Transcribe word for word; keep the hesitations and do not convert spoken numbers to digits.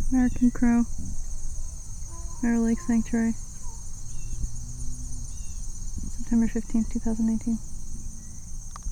American Crow, Mirror Lake Sanctuary, September fifteenth, two thousand nineteen.